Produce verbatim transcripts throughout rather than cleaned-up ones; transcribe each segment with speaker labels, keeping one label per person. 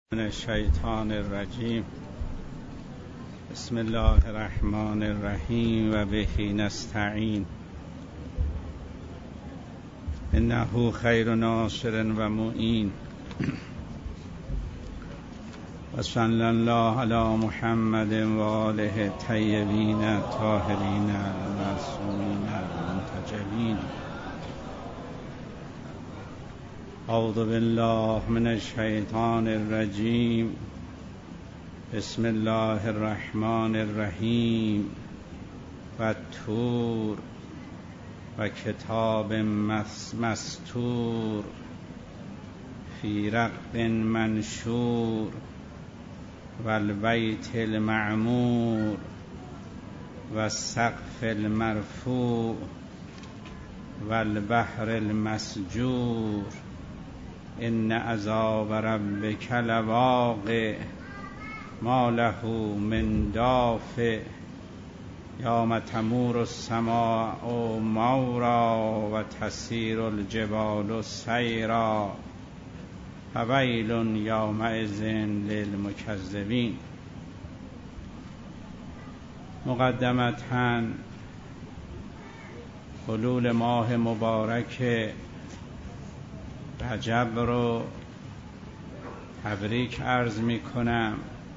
Speaker 1: من الشیطان الرجیم. بسم الله الرحمن الرحیم و به نستعین. انه خیر ناصر و معین. و صلی الله علی محمد و آله الطیبین الطاهرین المعصومین المنتجبین. اعوذ بالله من الشیطان الرجیم. بسم الله الرحمن الرحیم. و طور و کتاب مستور فی رق منشور و البیت المعمور و السقف المرفوع و البحر المسجور. ان عذاب ربک لواقع ما له من دافع یوم تمور السماء مورا و تسیر الجبال سیرا فویل یومئذ للمکذبین. مقدمتاً حلول ماه مبارک رجب رو تبریک عرض می کنم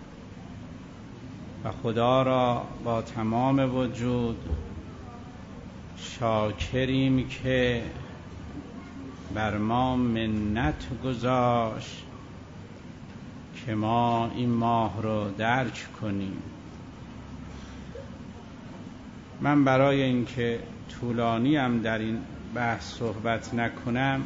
Speaker 1: و خدا را با تمام وجود شاکریم که بر ما منت گذاشت که ما این ماه رو درک کنیم. من برای اینکه طولانی هم در این بحث صحبت نکنم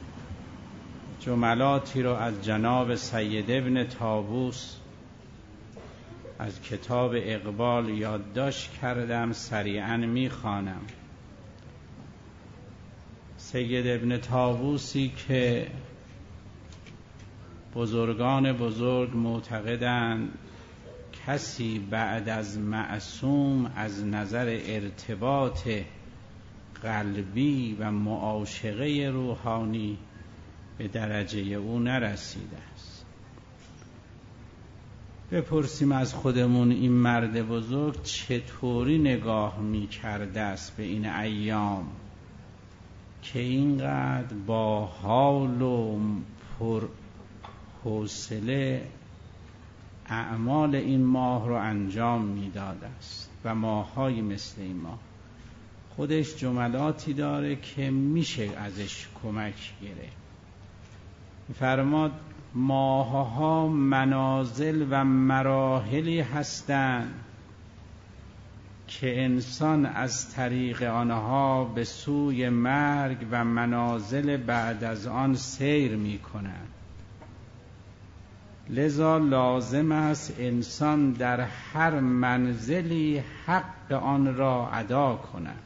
Speaker 1: جملاتی رو از جناب سید ابن طاووس از کتاب اقبال یادداشت کردم، سریعاً میخوانم. سید ابن طاووسی که بزرگان بزرگ معتقدند کسی بعد از معصوم از نظر ارتباط قلبی و معاشقه روحانی به درجه او نرسیده است. بپرسیم از خودمون این مرد بزرگ چطوری نگاه می کرده است به این ایام که اینقدر با حال و پر حوصله اعمال این ماه رو انجام می داده است و ماهایی مثل این ماه. خودش جملاتی داره که میشه ازش کمک گرفت. فرماد ماهها منازل و مراحلی هستند که انسان از طریق آنها به سوی مرگ و منازل بعد از آن سیر می کند. لذا لازم است انسان در هر منزلی حق آن را ادا کند.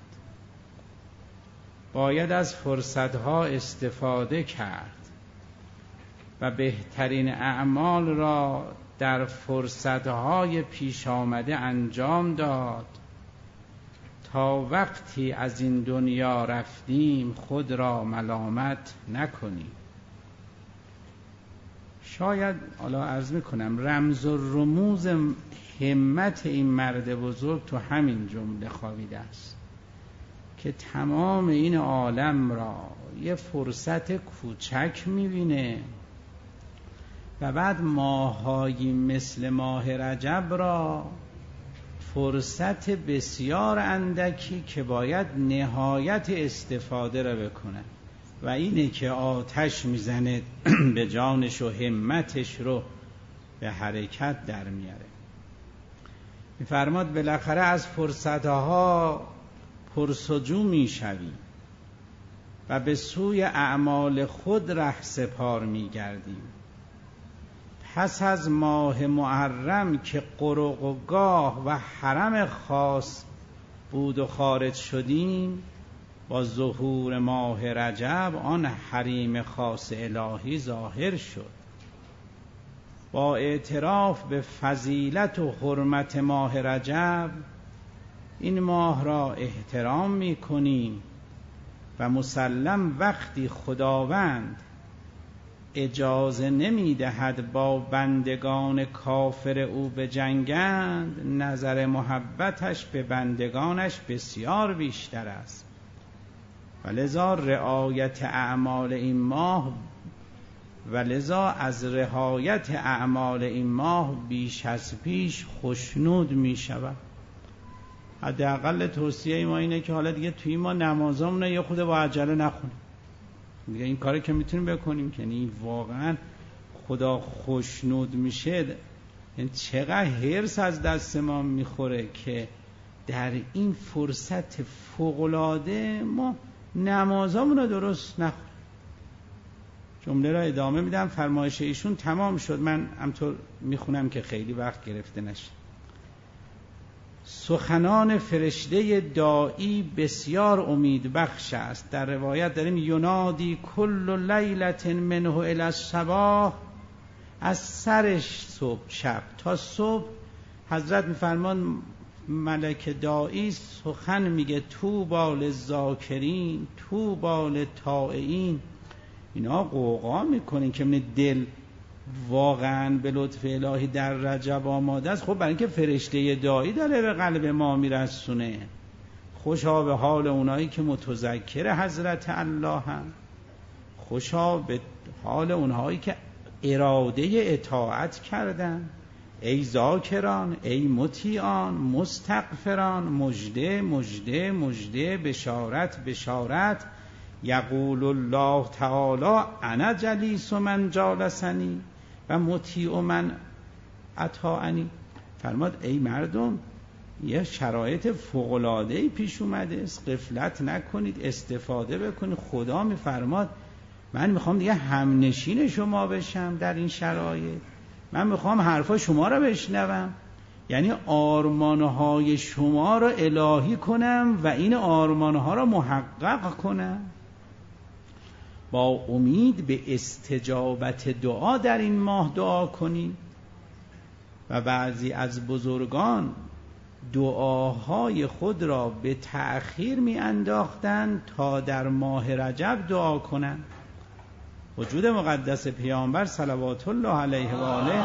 Speaker 1: باید از فرصتها استفاده کرد و بهترین اعمال را در فرصتهای پیش آمده انجام داد تا وقتی از این دنیا رفتیم خود را ملامت نکنیم. شاید حالا عرض میکنم رمز و رموز همت این مرد بزرگ تو همین جمله خوابیده است که تمام این عالم را یه فرصت کوچک میبینه و بعد ماهایی مثل ماه رجب را فرصت بسیار اندکی که باید نهایت استفاده را بکنه و اینه که آتش میزنه به جانش و همتش رو به حرکت در میاره. میفرماد بالاخره از فرصتها پرسجو میشویم و به سوی اعمال خود ره سپار میگردیم. پس از ماه محرم که قرق و گاه و حرم خاص بود و خارج شدیم، با ظهور ماه رجب آن حریم خاص الهی ظاهر شد. با اعتراف به فضیلت و حرمت ماه رجب این ماه را احترام می کنیم و مسلم وقتی خداوند اجازه نمی دهد با بندگان کافر او به جنگند، نظر محبتش به بندگانش بسیار بیشتر است. ولذا رعایت اعمال این ماه ولذا از رعایت اعمال این ماه بیش از پیش خوشنود می شود. حداقل توصیه ما اینه که حالا دیگه توی ما نمازامون یه خود با عجله نخونیم دیگه. این کاری که میتونیم بکنیم که یعنی واقعا خدا خوشنود میشه، یعنی چقدر حرص از دست ما میخوره که در این فرصت فوق‌العاده ما نمازامون رو درست نخونیم. جمله را ادامه میدم، فرمایش ایشون تمام شد، من همطور میخونم که خیلی وقت گرفته نشه. سخنان فرشته داعی بسیار امید بخش است. در روایت داریم ینادی کل لیلت منه الی الصباح، از سرش صبح شب تا صبح حضرت میفرمان ملک داعی سخن میگه طوبی للذاکرین طوبی للطائعین. اینا قوقا میکنین که من دل واقعا به لطف الهی در رجب آماده است. خب برای اینکه فرشته داعی داره به قلب ما میرسونه. خوشا به حال اونایی که متذکر حضرت الله هم، خوشا به حال اونهایی که اراده اطاعت کردن. ای ذاکران، ای مطیعان، مستغفران، مژده مژده مژده، بشارت بشارت. یقول الله تعالی انا جلیس من جالسنی و مطیع من اطاعنی. فرماد ای مردم یه شرایط فوق‌العاده‌ای پیش اومده است، غفلت نکنید، استفاده بکنید. خدا میفرماد من میخوام دیگه همنشین شما بشم در این شرایط، من میخوام حرفا شما رو بشنوم، یعنی آرمانهای شما رو الهی کنم و این آرمانها رو محقق کنم. با امید به استجابت دعا در این ماه دعا کنید. و بعضی از بزرگان دعاهای خود را به تأخیر می انداختند تا در ماه رجب دعا کنند. وجود مقدس پیامبر صلوات الله علیه و آله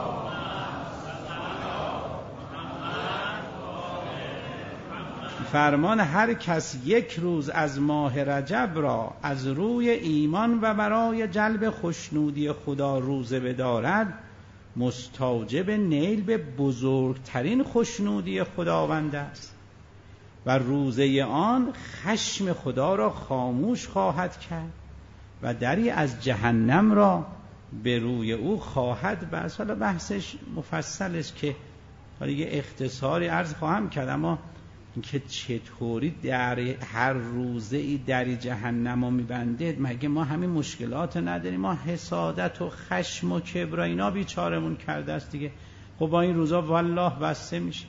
Speaker 1: فرمان هر کس یک روز از ماه رجب را از روی ایمان و برای جلب خوشنودی خدا روزه بدارد، مستوجب نیل به بزرگترین خوشنودی خداوند است و روزه آن خشم خدا را خاموش خواهد کرد و دری از جهنم را به روی او خواهد بست. حالا بحثش مفصل است که حالا یه اختصاری عرض خواهم کرد، اما اینکه چطوری در هر روزه ای دری جهنم رو میبنده، مگه ما همین مشکلات نداریم؟ ما حسادت و خشم و کبر اینا بیچارمون کرده است دیگه. خب با این روزا والله بسته میشه.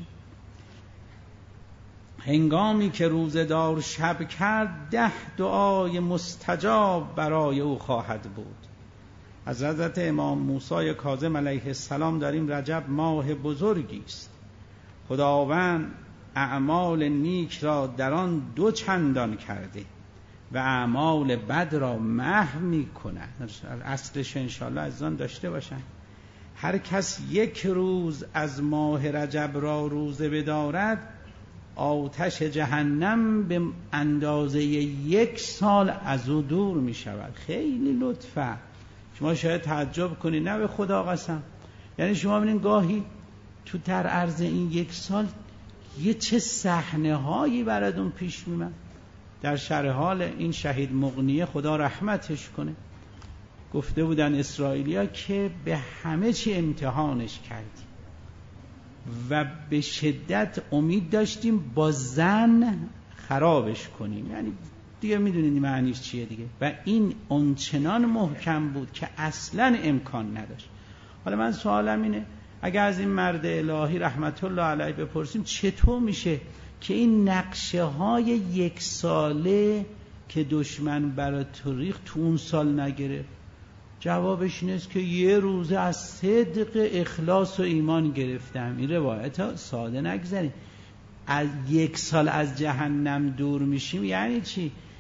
Speaker 1: هنگامی که روزه دار شب کرد ده دعای مستجاب برای او خواهد بود. از حضرت امام موسی کاظم علیه السلام داریم رجب ماه بزرگی است. خداوند اعمال نیک را در آن دو چندان کرده و اعمال بد را محو می کند. اصلش انشاءالله از آن داشته باشن. هر کس یک روز از ماه رجب را روزه بدارد، آتش جهنم به اندازه یک سال از او دور می شود. خیلی لطفه. شما شاید تعجب کنید، نه به خدا قسم، یعنی شما ببینید گاهی تو در عرض این یک سال یه چه صحنه هایی براتون پیش میاد. در شرح حال این شهید مغنیه خدا رحمتش کنه، گفته بودن اسرائیلیا که به همه چی امتحانش کردیم و به شدت امید داشتیم با زن خرابش کنیم، یعنی دیگه میدونید معنیش چیه دیگه. و این اونچنان محکم بود که اصلا امکان نداشت. حالا من سوالم اینه، اگر از این مرد الهی رحمت الله علیه بپرسیم چطور میشه که این نقشه های یک ساله که دشمن برای تاریخ تو اون سال نگرفت؟ جوابش این است که یه روزه از صدق اخلاص و ایمان گرفتم. این روایت ها ساده نگذاریم. از یک سال از جهنم دور میشیم یعنی چی؟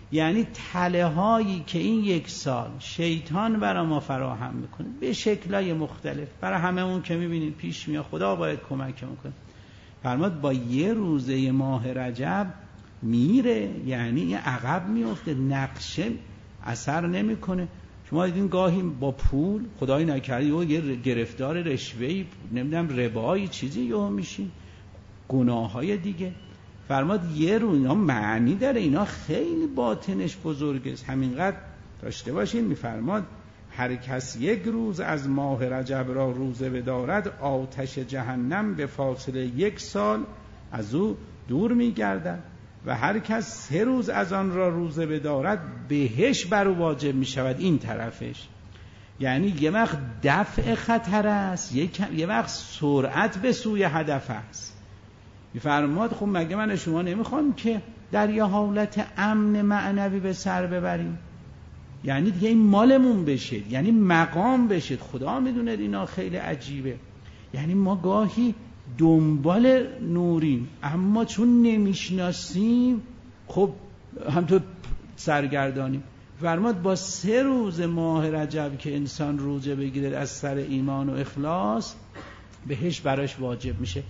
Speaker 1: یعنی تله هایی که این یک سال شیطان برای ما فراهم میکنه به شکل‌های مختلف، برای همه اون که میبینید پیش میاد، خدا باید کمکمون کنه. فرمود با یه روزه ماه رجب میره، یعنی این عقب میفته، نقشه اثر نمیکنه. شما دیدین گاهی با پول خدای نکرده یه گرفتار رشوه‌ای، نمیدونم ربایی چیزی یهو میشین، گناه‌های دیگه. فرماد یه رو اینا معنی داره، اینا خیلی باطنش بزرگه، همینقدر داشته باشین. میفرماد هر کس یک روز از ماه رجب را روزه بدارد، آتش جهنم به فاصله یک سال از او دور میگردد و هر کس سه روز از آن را روزه بدارد بهش بر او واجب میشود. این طرفش یعنی یه وقت دفع خطر است، یه وقت سرعت به سوی هدف است. میفرماد خب مگه من شما نمیخوام که در یه حالت امن معنوی به سر ببریم؟ یعنی دیگه این مالمون بشید، یعنی مقام بشید. خدا میدونه اینا خیلی عجیبه. یعنی ما گاهی دنبال نوریم، اما چون نمیشناسیم خب همطور سرگردانیم. فرماد با سه روز ماه رجب که انسان روزه بگیره از سر ایمان و اخلاص، بهش براش واجب میشه.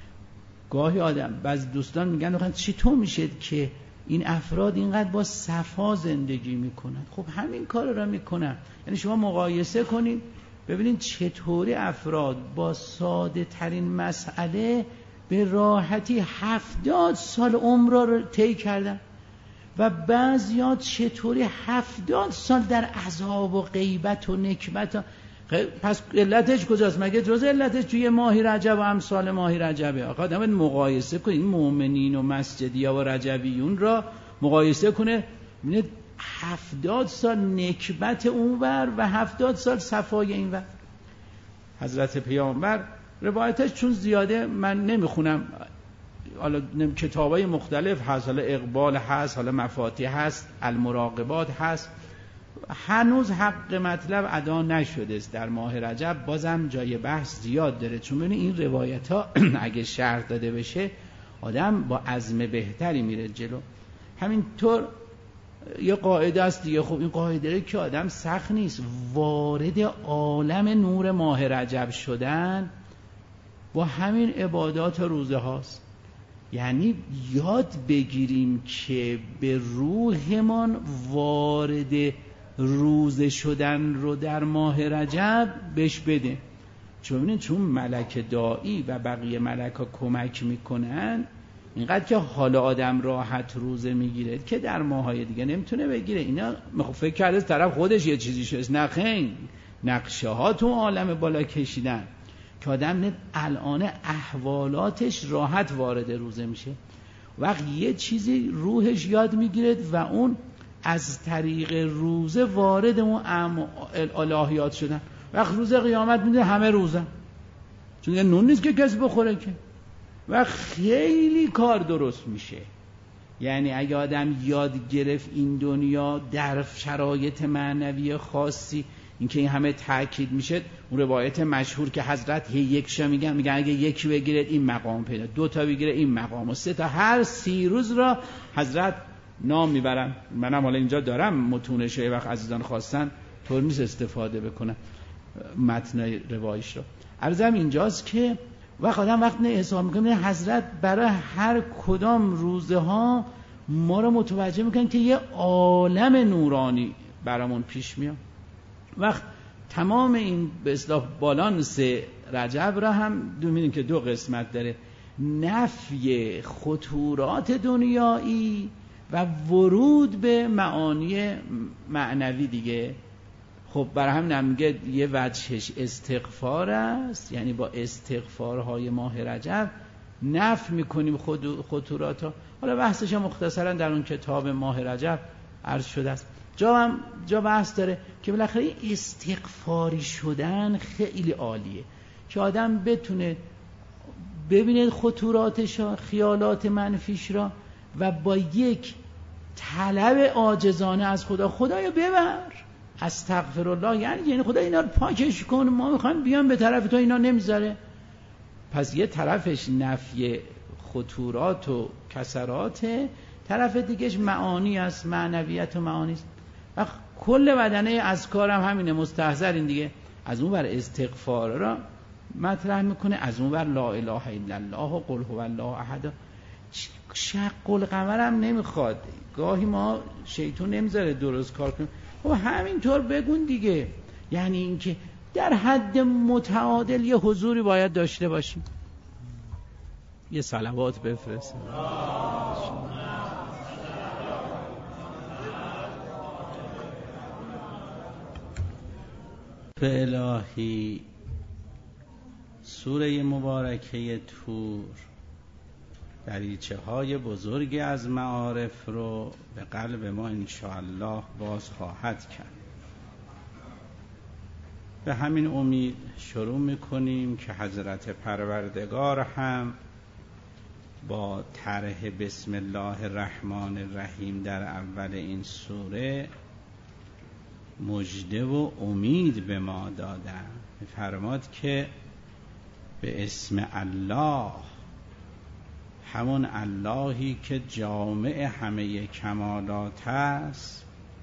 Speaker 1: گاهی آدم بعض دوستان میگن واقعا چطور میشه که این افراد اینقدر با صفا زندگی میکنن؟ خب همین کار را میکنن. یعنی شما مقایسه کنید ببینید چطوری افراد با ساده ترین مسئله به راحتی هفتاد سال عمر را طی کردن و بعضیات چطوری هفتاد سال در عذاب و غیبت و نکبت. پس علتش کجاست؟ مگه جز علتش توی ماهی رجب و امثال ماهی رجبه؟ آقا آدم مقایسه کنید مؤمنین و مسجدیا و رجبیون را مقایسه کنه، ببینید هفتاد سال نکبت اونور و هفتاد سال صفای اینور. حضرت پیامبر روایتش چون زیاده من نمیخونم، حالا کتابای مختلف هست، حالا اقبال هست، حالا مفاتیح هست، المراقبات هست، هنوز حق مطلب ادا نشده است در ماه رجب. بازم جای بحث زیاد داره، چون ببینید این روایت ها اگه شرح داده بشه آدم با عزم بهتری میره جلو. همینطور یه قاعده است دیگه. خب این قاعده که آدم سخت نیست، وارد عالم نور ماه رجب شدن با همین عبادات و روزه هاست. یعنی یاد بگیریم که به روحمان وارد روزه شدن رو در ماه رجب بهش بده. چون چون ملک داعی و بقیه ملکا کمک میکنن، اینقدر که حال آدم راحت روزه میگیره که در ماهای دیگه نمیتونه بگیره. اینا فکر کرده طرف خودش یه چیزی شد، نه خیر، نقشه ها تو عالم بالا کشیدن که آدم الان احوالاتش راحت وارد روزه میشه. وقت یه چیزی روحش یاد میگیره و اون از طریق روزه وارد اون الهیات شدن. وقت روز قیامت میده همه روزه، چون یه نون نیست که کسی بخوره که، و خیلی کار درست میشه. یعنی اگه آدم یاد گرفت این دنیا در شرایط معنوی خاصی، اینکه این همه تاکید میشه، اون روایت مشهور که حضرت یک شا میگن میگن اگه یکی بگیره این مقام پیدا، دو تا بگیره این مقام، و سه تا، هر سی روز را حضرت نام میبرن. منم حالا اینجا دارم متونش، یه وقت عزیزان خواستن طور نیست استفاده بکنن متن روایش رو. عرضم اینجاست که وقت آدم وقت نه حساب میکنه حضرت برای هر کدام روزه ها ما رو متوجه میکنن که یه عالم نورانی برامون پیش میاد. وقت تمام این به اصطلاح بالانس رجب را هم می‌بینیم که دو قسمت داره: نفی خطورات دنیایی و ورود به معانی معنوی دیگه. خب برای همین هم میگه یه وجهش استغفار است، یعنی با استغفارهای ماه رجب نفی میکنیم خطورات ها. حالا بحثش مختصرا در اون کتاب ماه رجب عرض شده است. جا هم جا بحث داره که بالاخره استغفاری شدن خیلی عالیه که آدم بتونه ببینه خطوراتش را، خیالات منفیش را، و با یک طلب عاجزانه از خدا، خدایا ببر، استغفرالله، یعنی یعنی خدا اینا رو پاکش کن، ما میخوایم بیان به طرف تو، اینا نمیذاره. پس یه طرفش نفی خطورات و کسرات، طرف دیگهش معانی است، معنویت و معانی است. و کل بدنه اذکار هم همینه، مستحضرین دیگه. از اون بر استغفار را مطرح میکنه، از اون بر لا اله الا الله و قل هو الله احد. شق القمر هم نمیخواد، گاهی ما شیطان نمیذاره درست کار کنیم. خب همینطور بگون دیگه. یعنی اینکه در حد متعادل یه حضوری باید داشته باشیم. یه صلوات بفرست. به الهی سوره مبارکه طور دریچه های بزرگی از معارف رو به قلب ما انشاءالله باز خواهد کرد. به همین امید شروع میکنیم که حضرت پروردگار هم با طرح بسم الله الرحمن الرحیم در اول این سوره مژده و امید به ما دادن. می‌فرماد که به اسم الله، همون اللهی که جامع همه کمالات است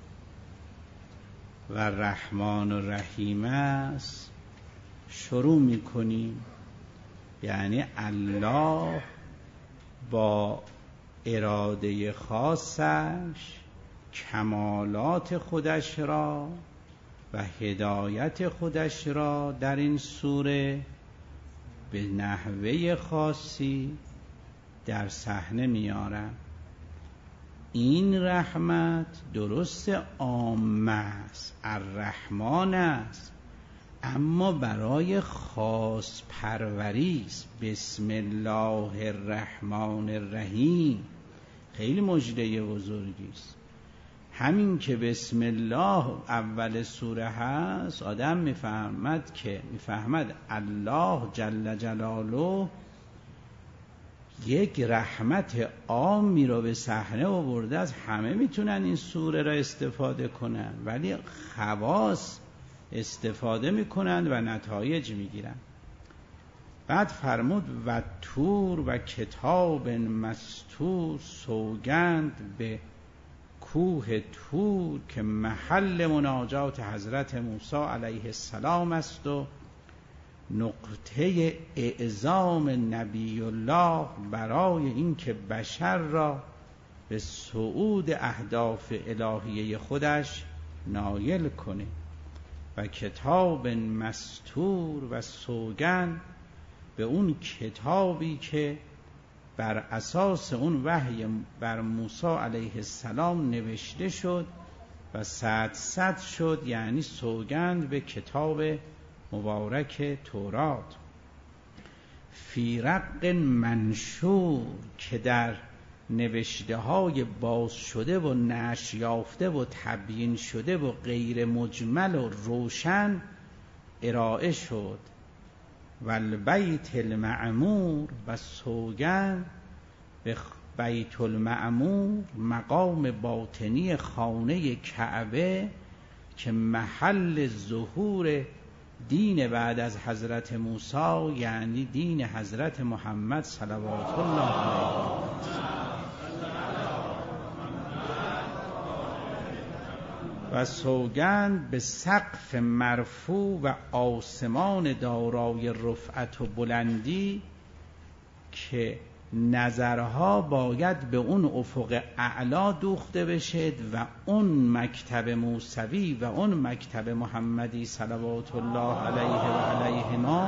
Speaker 1: و رحمان و رحیم است، شروع میکنیم. یعنی الله با اراده خاصش کمالات خودش را و هدایت خودش را در این سوره به نحوه خاصی در صحنه میارم. این رحمت درست عامه است، الرحمن است، اما برای خاص پروری است. بسم الله الرحمن الرحیم خیلی مژده بزرگی است. همین که بسم الله اول سوره هست، آدم میفهمد که میفهمد الله جل جلاله یک رحمت عامی رو به صحنه آورده است. همه میتونن این سوره را استفاده کنن، ولی خواص استفاده میکنن و نتایج میگیرن. بعد فرمود و طور و کتاب مستور، سوگند به کوه طور که محل مناجات حضرت موسی علیه السلام است و نقطه اعظام نبی الله برای اینکه بشر را به صعود اهداف الهیه خودش نایل کنه. و کتاب مستور و سوگند به اون کتابی که بر اساس اون وحی بر موسی علیه السلام نوشته شد و صد صد شد. یعنی سوگند به کتاب مبارک تورات. فی رق منشور که در نوشته های باز شده و نشر یافته و تبیین شده و غیر مجمل و روشن ارائه شد. و البیت المعمور و سوگند به بیت المعمور، مقام باطنی خانه کعبه که محل ظهور دین بعد از حضرت موسی، یعنی دین حضرت محمد صلوات الله علیه و سوگند به سقف مرفوع و آسمان دارای رفعت و بلندی که نظرها باید به اون افق اعلا دوخته بشه و اون مکتب موسوی و اون مکتب محمدی صلوات الله علیه و علیهما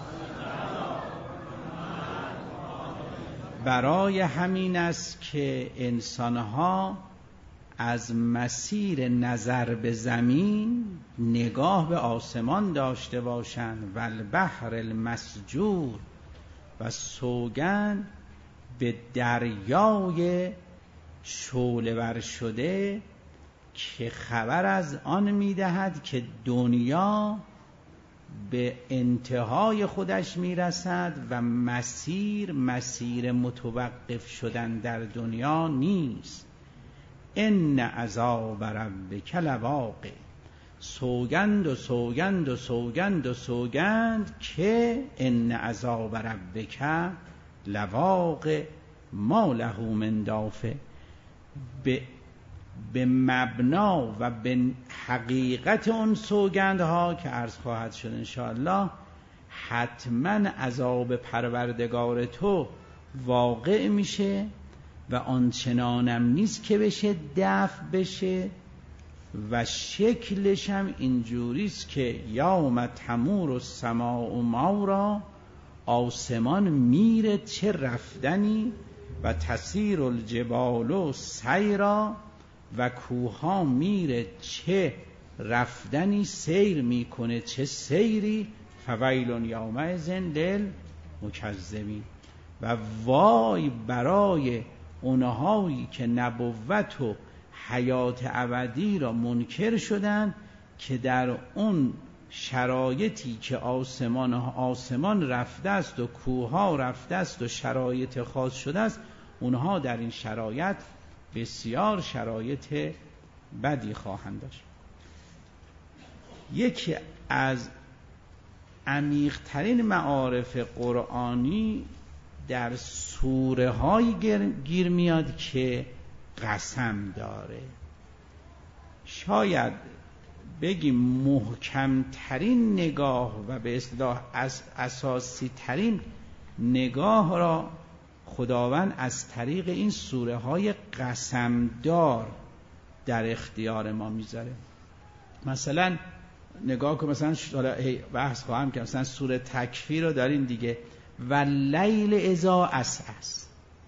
Speaker 1: برای همین است که انسانها از مسیر نظر به زمین نگاه به آسمان داشته باشند. و البحر المسجور و سوگند به دریای شعله ور شده که خبر از آن میدهد که دنیا به انتهای خودش میرسد و مسیر مسیر متوقف شدن در دنیا نیست. ان عذاب ربک لواقع. سوگند و سوگند و سوگند و سوگند که ان عذاب ربک لواقع ما له من دافع. به به مبنا و به حقیقت اون سوگندها که عرض خواهد شد انشاءالله، حتما عذاب پروردگار تو واقع میشه و آنچنانم نیست که بشه دفع بشه و شکلش هم اینجوریست که یوم تمور السماء مورا، آسمان میره چه رفتنی، و تسیر الجبال سیرا، و کوها میره چه رفتنی سیر میکنه چه سیری، فویل یومئذ للمکذبین، و وای برای اونهایی که نبوت و حیات ابدی را منکر شدن که در اون شرایطی که آسمان آسمان رفته است و کوها رفته است و شرایط خاص شده است، اونها در این شرایط بسیار شرایط بدی خواهند داشت. یکی از عمیق‌ترین معارف قرآنی در سوره هایی گیر میاد که قسم داره. شاید بگیم محکمترین نگاه و به اصطلاح اساسی ترین نگاه را خداوند از طریق این سوره های قسمدار در اختیار ما میذاره. مثلا نگاه کن، مثلا بحث خواهم که مثلا سوره تکفیر رو دارین دیگه، و لیل اذا عسعس،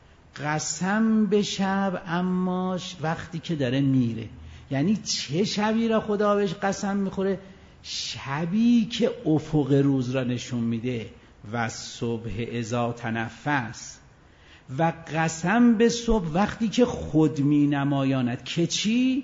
Speaker 1: قسم به شب اما وقتی که داره میره. یعنی چه شبی را خدا بهش قسم میخوره؟ شبی که افق روز را نشون میده. و صبح اذا تنفس، و قسم به صبح وقتی که خود می نمایاند که چی؟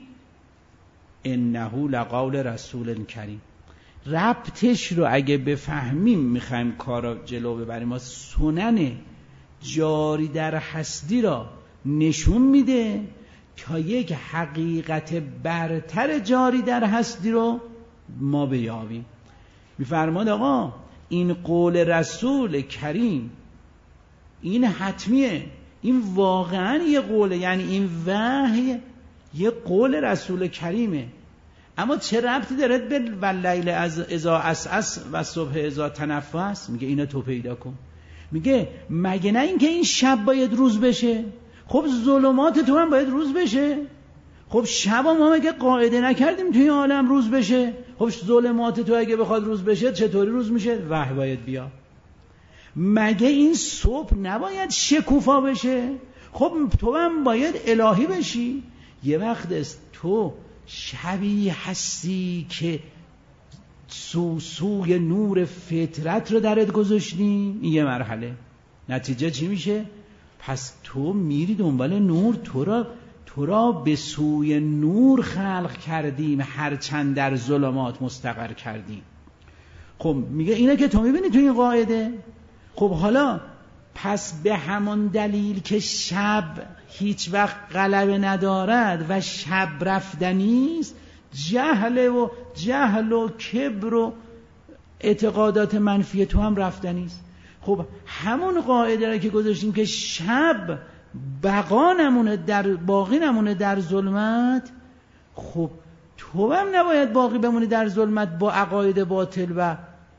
Speaker 1: انه لقول رسول کریم. ربطش رو اگه بفهمیم میخوایم کارا جلو ببریم. ما سنن جاری در هستی را نشون میده تا یک حقیقت برتر جاری در هستی رو ما بیابیم. میفرماد آقا این قول رسول کریم این حتمیه، این واقعا یه قوله، یعنی این وحی یه قول رسول کریمه. اما چه ربطی داره به واللیل از اذا عسعس و صبح اذا تنفس؟ میگه اینا تو پیدا کن. میگه مگه نه اینکه این شب باید روز بشه؟ خب ظلمات تو هم باید روز بشه. خب شب ما مگه قاعده نکردیم توی عالم روز بشه؟ خب ظلمات تو اگه بخواد روز بشه چطوری روز میشه؟ وحی باید بیا. مگه این صبح نباید شکوفا بشه؟ خب تو هم باید الهی بشی. یه وقت است تو شبی هستی که سو سوی نور فطرت رو درت گذاشتیم. این یه مرحله. نتیجه چی میشه؟ پس تو میری دنبال نور. تو را تو را به سوی نور خلق کردیم، هرچند در ظلمات مستقر کردیم. خب میگه اینه که تو میبینی تو این قاعده. خب حالا پس به همان دلیل که شب هیچ وقت غلبه ندارد و شب رفتنی است، جهل و جهل و کبر و اعتقادات منفی تو هم رفتنی است. خب همون قاعده را که گذاشتیم که شب بقا نمونه در باقی نمونه در ظلمت، خب تو هم نباید باقی بمونی در ظلمت با عقاید باطل و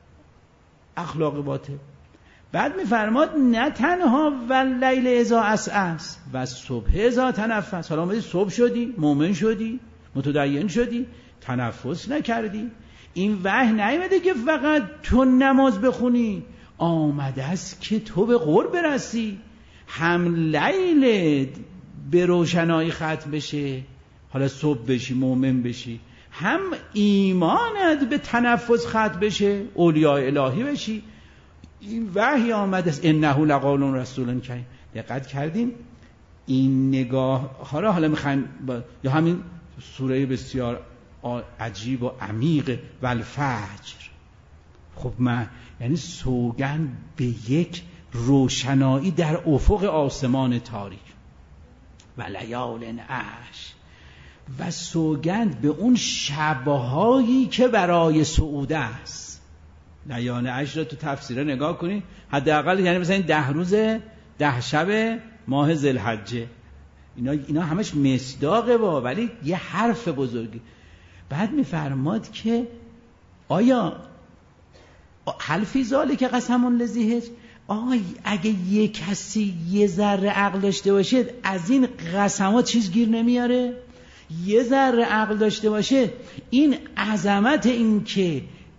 Speaker 1: اخلاق باطل. بعد میفرماد نه تنها واللیل اذا عسعس و صبح اذا تنفس. حالا اومدی صبح شدی، مؤمن شدی، متدین شدی، تنفس نکردی. این وحی نیامده که فقط تو نماز بخونی، آمده است که تو به قرب برسی. هم لیل به روشنایی ختم بشه، حالا صبح بشی مؤمن بشی، هم ایمانت به تنفس ختم بشه، اولیاء الهی بشی. این وحی آمده است انه لقول رسول کریم. دقت کردیم این نگاه ها را حالا میخوایم با... یا همین سوره بسیار عجیب و عمیق والفجر. خب من یعنی سوگند به یک روشنایی در افق آسمان تاریک و لیال عش، و سوگند به اون شبهایی که برای صعود است. لیال عش را تو تفسیره نگاه کنید، حداقل یعنی مثلا این ده روز ده شب ماه ذوالحجه. اینا اینا همش مصداقه با، ولی یه حرف بزرگی. بعد میفرماد که آیا حلفی ذاله که قسمون لذی هجر، آقا اگه یه کسی یه ذره عقل داشته باشه از این قسمات چیز گیر نمیاره؟ یه ذره عقل داشته باشه این عظمت این که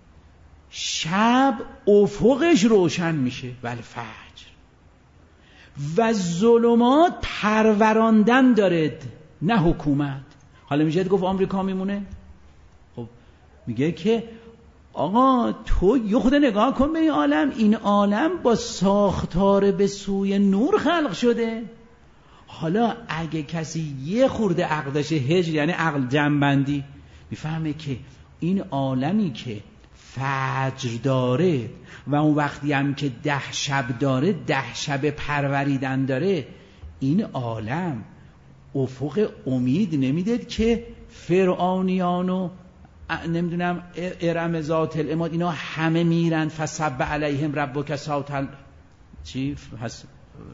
Speaker 1: شب افقش روشن میشه ولی فجر و ظلمات پروراندن داره نه حکومت. حالا میشه گفت آمریکا میمونه؟ خب میگه که آقا تو یه خود نگاه کن به این عالم، این عالم با ساختار به سوی نور خلق شده. حالا اگه کسی یه خورده عقل داشته، هجر یعنی عقل جنبندی، میفهمه که این عالمی که فجر داره و اون وقتی هم که ده شب داره، ده شب پروریدن داره، این عالم افق امید نمیداد که فرعونیان و نمیدونم ارم ذات العماد اینا همه میرن فسب علیهم ربک صوت چی فس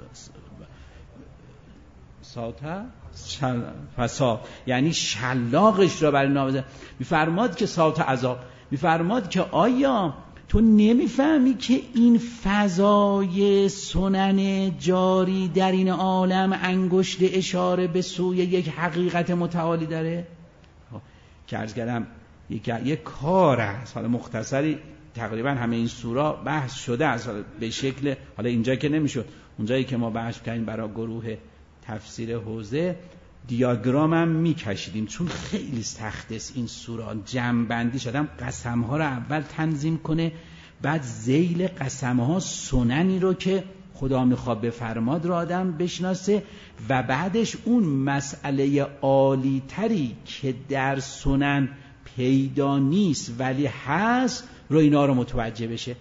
Speaker 1: صوت شل... فسا یعنی شلاقش را برای نامزد. میفرماد که صوت عذاب، میفرماد که آیا تو نمیفهمی که این فضای سنن جاری در این عالم انگشت اشاره به سوی یک حقیقت متعالی داره؟ که عرض کردم یک یک کار است، حالا مختصری تقریبا همه این سورا بحث شده است به شکل، حالا اینجا که نمیشد، اونجایی که ما بحث کردیم برای گروه تفسیر حوزه دیاگرام هم میکشیدیم چون خیلی سخت است این سورا جمع شدم قسم ها رو اول تنظیم کنه، بعد ذیل قسم ها سننی رو که خدا میخواد بفرماد رو آدم بشناسه و بعدش اون مسئله عالی تری که در سنن پیدا نیست ولی هست رو اینا رو متوجه بشه.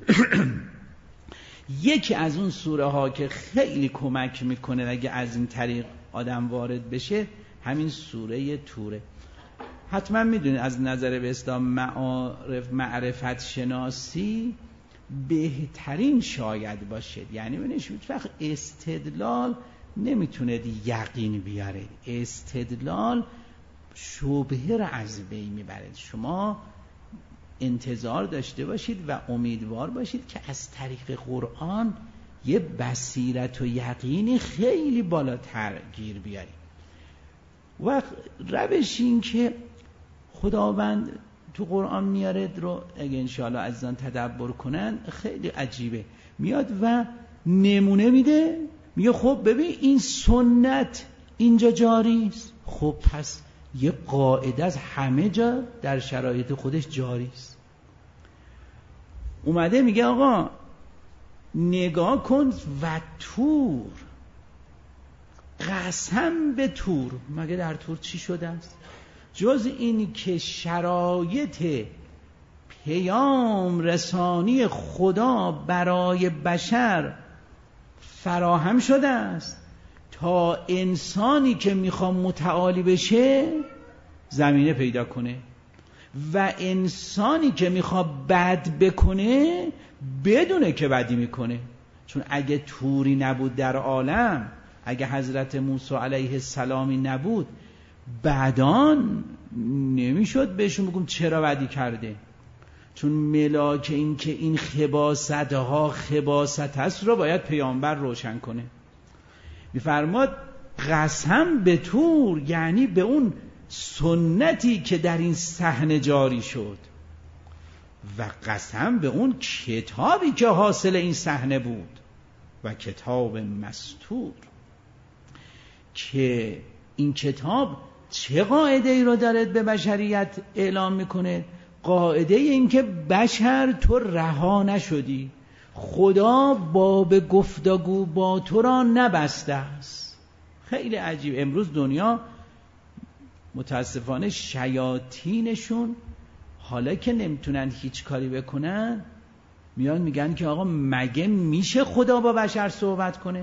Speaker 1: یکی از اون سوره ها که خیلی کمک میکنه اگه از این طریق آدم وارد بشه همین سوره توره. حتما میدونید از نظر به اسلام معارف معرفت شناسی بهترین شاید باشه، یعنی ببینید هیچ وقت استدلال نمیتونه یقین بیاره، استدلال شبهه را از بین میبره. شما انتظار داشته باشید و امیدوار باشید که از طریق قرآن یه بصیرت و یقینی خیلی بالاتر گیر بیارید. و روش این که خداوند تو قرآن میاره رو اگه انشاءالله عزیزان تدبر کنن خیلی عجیبه، میاد و نمونه میده، میگه خب ببین این سنت اینجا جاری است، خب پس یه قاعده از همه جا در شرایط خودش جاری است. اومده میگه آقا نگاه کن و تور، قسم به تور، مگه در تور چی شده است جز این که شرایط پیام رسانی خدا برای بشر فراهم شده است تا انسانی که میخواد متعالی بشه زمینه پیدا کنه و انسانی که میخواد بد بکنه بدونه که بدی میکنه. چون اگه توری نبود در عالم، اگه حضرت موسی علیه السلامی نبود، بعدان نمیشد بهشون بگم چرا بدی کرده، چون ملاک این که این خباست ها خباست هست رو باید پیامبر روشن کنه. میفرماد قسم به تور، یعنی به اون سنتی که در این صحنه جاری شد و قسم به اون کتابی که حاصل این صحنه بود و کتاب مستور، که این کتاب چه قاعده ای رو دارد به بشریت اعلام میکنه؟ قاعده این که بشر تو رها نشدی، خدا باب گفتگو با تو را نبسته است. خیلی عجیب. امروز دنیا متاسفانه شیاطینشون حالا که نمیتونن هیچ کاری بکنن میان میگن که آقا مگه میشه خدا با بشر صحبت کنه؟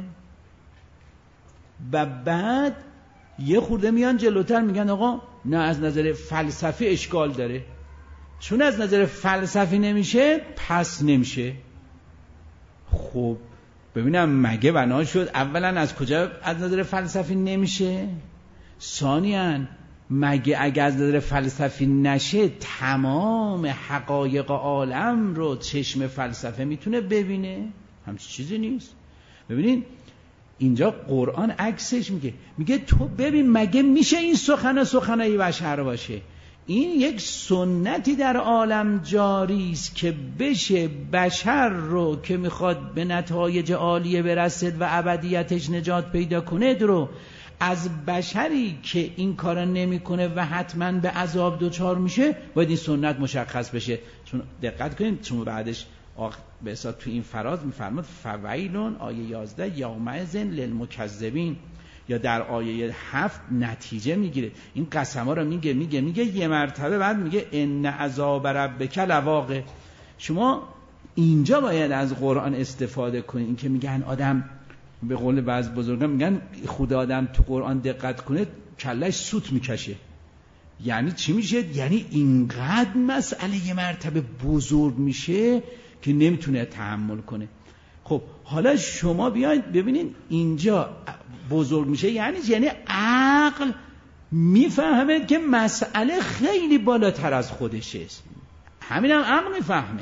Speaker 1: و بعد یه خورده میان جلوتر میگن آقا نه از نظر فلسفی اشکال داره، چون از نظر فلسفی نمیشه پس نمیشه. خب ببینم مگه بنا شد اولا از کجا از نظر فلسفی نمیشه؟ ثانیاً مگه اگه از نظر فلسفی نشه تمام حقایق عالم رو چشم فلسفه میتونه ببینه؟ همچین چیزی نیست. ببینین اینجا قرآن عکسش میگه، میگه تو ببین مگه میشه این سخن سخنای بشر باشه؟ این یک سنتی در عالم جاری است که بشه بشر رو که میخواد به نتایج عالیه برسد و ابدیتش نجات پیدا کنه رو از بشری که این کارا نمیکنه و حتما به عذاب دچار میشه باید این سنت مشخص بشه. چون دقت کنید چون بعدش به حساب تو این فراز میفرماد فویلون آیه یازده یومئذ للمکذبین، یا در آیه هفت نتیجه میگیره. این قسم‌ها رو میگه میگه میگه یه مرتبه بعد میگه ان عذاب ربک لواقع. شما اینجا باید از قرآن استفاده کنید. این که میگن آدم به قول بعض بزرگان میگن خدا آدم تو قرآن دقت کنه کلش سوت میکشه. یعنی چی میشه؟ یعنی اینقدر مسئله یه مرتبه بزرگ میشه که نمیتونه تحمل کنه. خب حالا شما بیاید ببینید اینجا بزرگ میشه یعنی یعنی عقل میفهمه که مسئله خیلی بالاتر از خودشه. همین هم عقل میفهمه.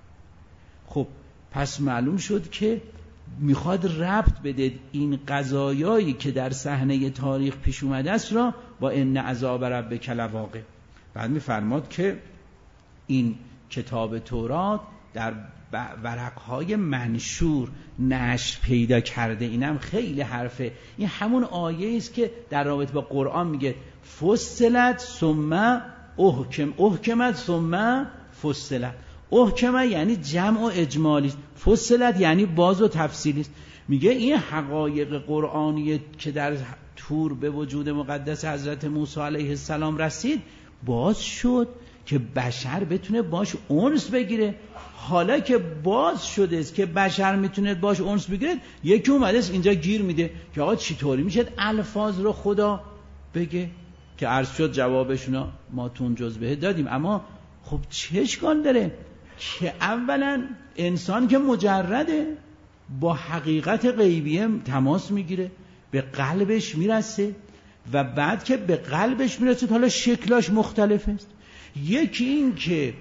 Speaker 1: خب پس معلوم شد که میخواد ربط بده این قضایایی که در صحنه تاریخ پیش اومده است را با ان عذاب ربک لواقع. بعد میفرماد که این کتاب تورات در ورقهای منشور نشر پیدا کرده. اینم خیلی حرفه. این همون آیه است که در رابطه با قرآن میگه فصلت ثم احکم احکمت ثم فصلت. احکمه یعنی جمع و اجمالی، فصلت یعنی باز و تفصیلی است. میگه این حقایق قرآنی که در تور به وجود مقدس حضرت موسی علیه السلام رسید باز شد که بشر بتونه باش انس بگیره. حالا که باز شده است که بشر میتونه باش انس بگیره، یکی اومده است اینجا گیر میده که آقا چطوری میشه الفاظ رو خدا بگه که عرض شد جوابشون ما تون جزبه دادیم. اما خب چه اشکال داره که اولا انسان که مجرده با حقیقت غیبیه تماس میگیره، به قلبش میرسه و بعد که به قلبش میرسه حالا شکلاش مختلف است. یکی این که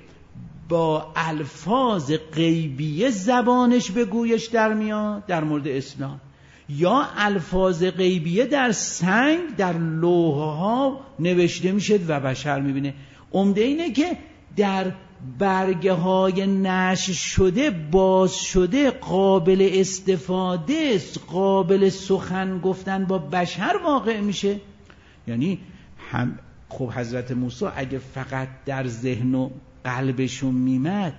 Speaker 1: با الفاظ غیبیه زبانش به گویش در میاد در مورد اسلام، یا الفاظ غیبیه در سنگ در لوحه ها نوشته میشه و بشر میبینه. عمده اینه که در برگه های نشر شده باز شده قابل استفاده است، قابل سخن گفتن با بشر واقع میشه. یعنی هم خب حضرت موسی اگه فقط در ذهن و قلبشون میمد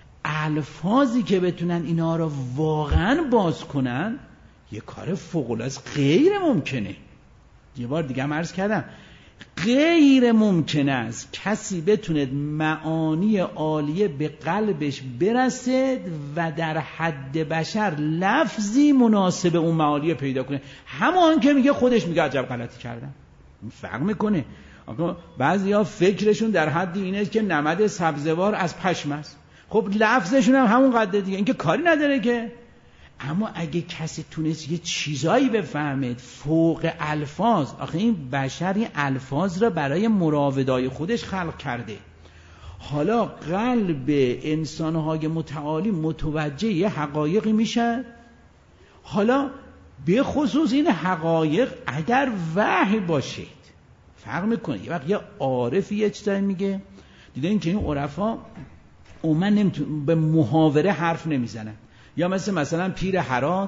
Speaker 1: الفاظی که بتونن اینا رو واقعا باز کنن یه کار فوق‌العاده غیر ممکنه. یه بار دیگه هم عرض کردم غیر ممکن است کسی بتونه معانی عالیه به قلبش برسد و در حد بشر لفظی مناسب اون معانی پیدا کنه. همون که میگه خودش میگه عجب غلطی کردم. فرق میکنه. بعضیا فکرشون در حد اینه که نمد سبزوار از پشم است. خب لفظشون هم همون قدر دیگه، این که کاری نداره که. اما اگه کسی تونست یه چیزایی بفهمید فوق الفاظ، آخه این بشر این الفاظ را برای مراودای خودش خلق کرده. حالا قلب انسانهای متعالی متوجه یه حقایقی میشه. حالا به خصوص این حقایق اگر وحی باشید فرق میکنه. یه وقت یه عارفی یه چیزایی میگه، دیدین که این عرفا عموما نمیتون به محاوره حرف نمیزنن، یا مثل مثلا پیر هرات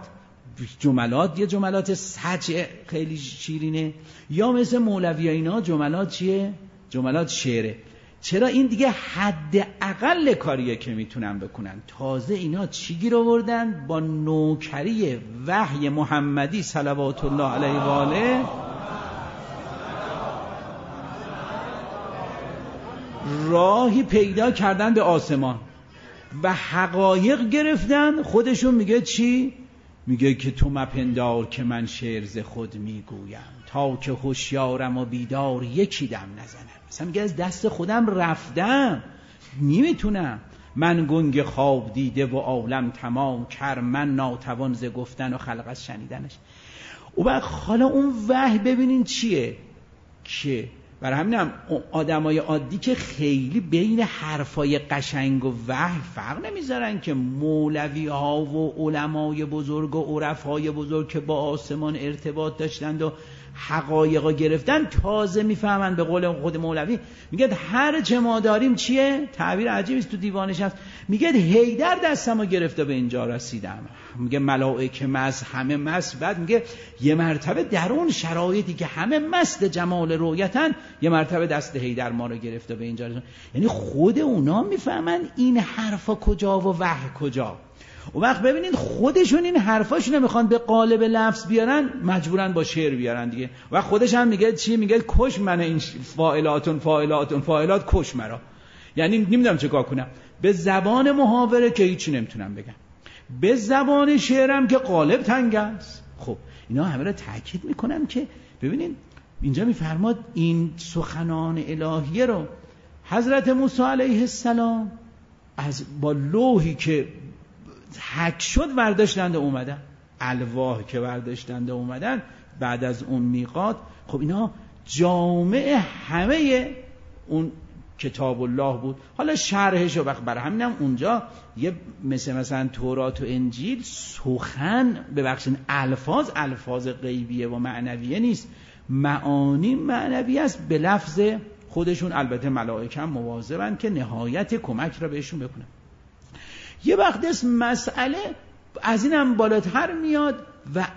Speaker 1: جملات یه جملات سجع خیلی شیرینه، یا مثل مولوی اینا جملات چیه؟ جملات شعره. چرا؟ این دیگه حد اقل کاریه که میتونن بکنن. تازه اینا چی گیر آوردن؟ با نوکری وحی محمدی صلوات الله علیه و آله راهی پیدا کردن به آسمان و حقایق گرفتن. خودشون میگه چی؟ میگه که تو مپندار که من شعر ز خود میگویم، تا که هوشیارم و بیدار یکی دم نزنم. مثلا میگه از دست خودم رفتم، نمیتونم. من گنگ خواب دیده و عالم تمام کر، من ناتوان ز گفتن و خلق از شنیدنش. و بعد حالا اون وحی ببینین چیه که برای همینم آدمای عادی که خیلی بین حرفای قشنگ و وحی فرق نمیذارن، که مولوی ها و علمای بزرگ و عرفای بزرگ که با آسمان ارتباط داشتند و حقایقا گرفتن تازه میفهمن. به قول خود مولوی میگه هر چه ما داریم چیه؟ تعبیر عجیبی است تو دیوانش هست، میگه حیدر دستمو گرفته به اینجا رسیدم. میگه ملائکه مست، همه مست. بعد میگه یه مرتبه در اون شرایطی که همه مست جمال رویتن، یه مرتبه دست حیدر ما رو گرفته به اینجا رسیدم. یعنی خود اونا میفهمن این حرفا کجا و وحی کجا. و وقت ببینید خودشون این حرفاشونو میخوان به قالب لفظ بیارن، مجبورن با شعر بیارن دیگه. و خودش هم میگه چی؟ میگه کش من این فاعلاتون فاعلاتون فاعلات کش مرا. یعنی نمیدونم چه کار کنم. به زبان محاوره که هیچی نمیتونم بگم، به زبان شعرم که قالب تنگ است. خب اینا همه رو تاکید میکنم که ببینید اینجا میفرماد این سخنان الهیه رو حضرت موسی علیه السلام از با لوحی که حک شد برداشتند اومدن، الواح که برداشتند اومدن بعد از اون میقات. خب اینا جامع همه اون کتاب الله بود. حالا شرحشو وقت برای همینم اونجا یه مثل مثلا تورات و انجیل سخن ببخشید الفاظ الفاظ غیبیه و معنویه نیست، معانی معنوی است به لفظ خودشون. البته ملائکه هم مواظبن که نهایت کمک را بهشون بکنن. یه وقت است مسئله از اینم بالاتر میاد و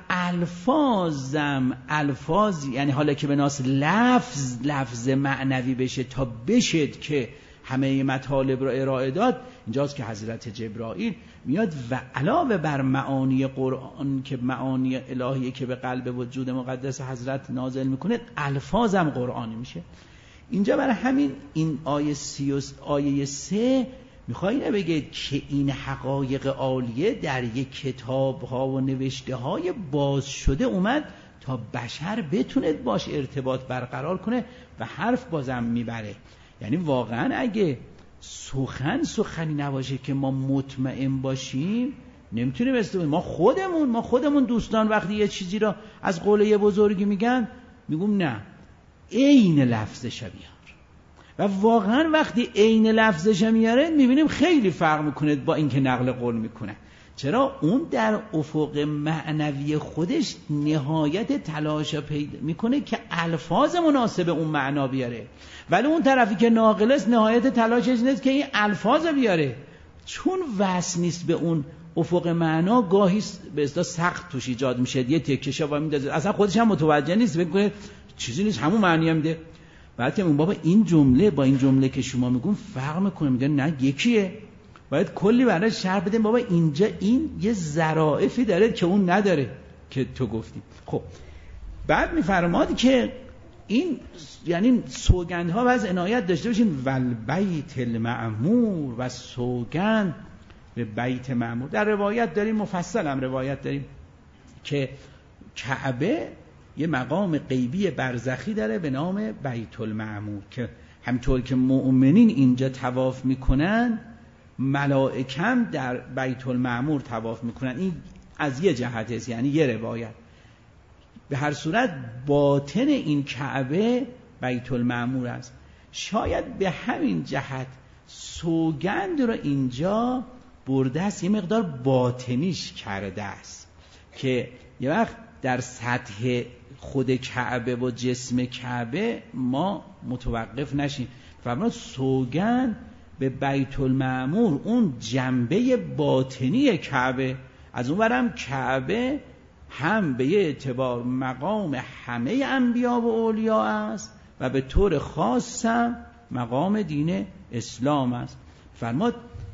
Speaker 1: الفاظم الفاظ، یعنی حالا که به ناس لفظ لفظ معنوی بشه تا بشد که همه مطالب را ارائه داد. اینجاست که حضرت جبرائیل میاد و علاوه بر معانی قرآن که معانی الهیه که به قلب وجود مقدس حضرت نازل میکنه، الفاظم قرآنی میشه. اینجا برای همین این آیه سی و آیه سه میخوای اینه بگید که این حقایق عالیه در یک کتاب ها و نوشته های باز شده اومد تا بشر بتونه باش ارتباط برقرار کنه و حرف بازم میبره. یعنی واقعا اگه سخن سخنی نباشه که ما مطمئن باشیم نمیتونیم استفاده. ما خودمون ما خودمون دوستان وقتی یه چیزی را از قول یه بزرگی میگن میگم نه عین لفظش بیار، و واقعا وقتی عین لفظش میاره میبینیم خیلی فرق میکنه با اینکه نقل قول میکنه. چرا؟ اون در افق معنوی خودش نهایت تلاش پیدا میکنه که الفاظ مناسب اون معنا بیاره، ولی اون طرفی که ناقل است نهایت تلاشش نیست که این الفاظ بیاره، چون وصل نیست به اون افق معنا. گاهی به اصطلاح سخت توش ایجاد میشه، یه تکشه و میندازه اصلا خودش هم متوجه نیست، فکر کنه چیزی نیست همون معنی هم میده. بعد که اون بابا این جمله با این جمله که شما میگون فرق میکنه، میگن نه یکیه، باید کلی برای شرح بدیم بابا اینجا این یه ظرافی داره که اون نداره که تو گفتی. خب بعد میفرماد که این یعنی سوگندها باز عنایت داشته باشین، والبیت المعمور، و سوگند به بیت معمور. در روایت داریم مفصل هم روایت داریم که کعبه یه مقام غیبی برزخی داره به نام بیت المعمور، که همطور که مؤمنین اینجا طواف میکنن ملائکه هم در بیت المعمور طواف میکنن. این از یه جهت است، یعنی یه روایت. به هر صورت باطن این کعبه بیت المعمور است. شاید به همین جهت سوگند رو اینجا برده است، یه مقدار باطنیش کرده است که یه وقت در سطح خود کعبه و جسم کعبه ما متوقف نشیم. فرمان سوگند به بیت المعمور، اون جنبه باطنی کعبه. از اون برم کعبه هم به یه اعتبار مقام همه انبیا و اولیا است و به طور خاص هم مقام دین اسلام است. فرماد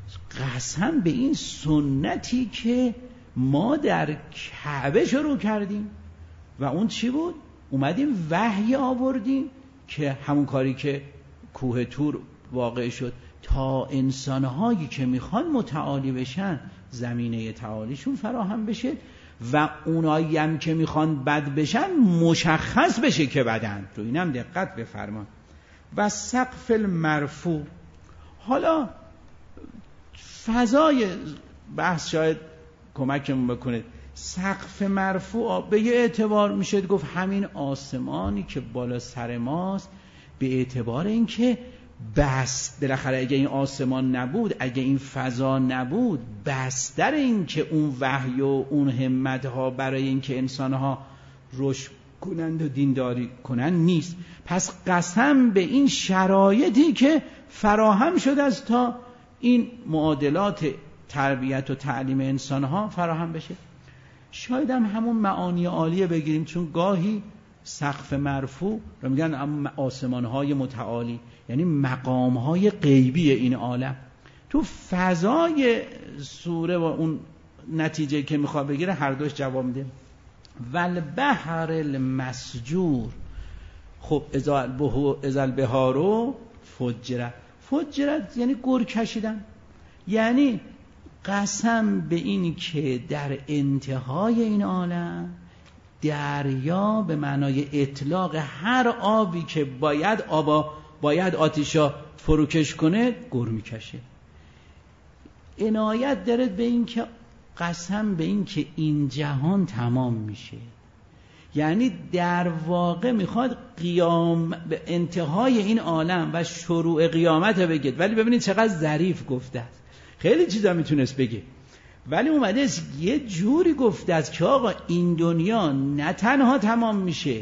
Speaker 1: قسم به این سنتی که ما در کعبه شروع کردیم. و اون چی بود؟ اومدیم وحی آوردیم که همون کاری که کوه طور واقع شد، تا انسانهایی که میخوان متعالی بشن زمینه تعالیشون فراهم بشه، و اونایی هم که میخوان بد بشن مشخص بشه که بدن. رو اینم دقت بفرمان. و سقف المرفوع. حالا فضای بحث شاید کمکمون بکنه. سقف مرفوع به یه اعتبار میشه گفت همین آسمانی که بالا سر ماست، به اعتبار اینکه بس بالاخره اگه این آسمان نبود، اگه این فضا نبود، بستر این که اون وحی و اون همتها برای این که انسانها رشد کنند و دینداری کنند نیست. پس قسم به این شرایطی که فراهم شده است تا این معادلات تربیت و تعلیم انسانها فراهم بشه. شاید هم همون معانی عالیه بگیریم، چون گاهی سقف مرفوع رو میگن آسمان‌های متعالی، یعنی مقام‌های غیبی این عالم. تو فضای سوره و اون نتیجه که میخواد بگیره هر دوش جواب میده. والبحر المسجور. خب اذا البحار فجرت. فجرت یعنی گر کشیدن، یعنی قسم به این که در انتهای این عالم دریا به معنای اطلاق هر آبی که باید آبا باید آتیشا فروکش کنه گر میکشه. عنایت داره به این که قسم به این که این جهان تمام میشه، یعنی در واقع میخواد قیام به انتهای این عالم و شروع قیامت بگید. ولی ببینید چقدر ظریف گفته است، خیلی چیزا میتونست بگه ولی اومده است یه جوری گفته است که آقا این دنیا نه تنها تمام میشه،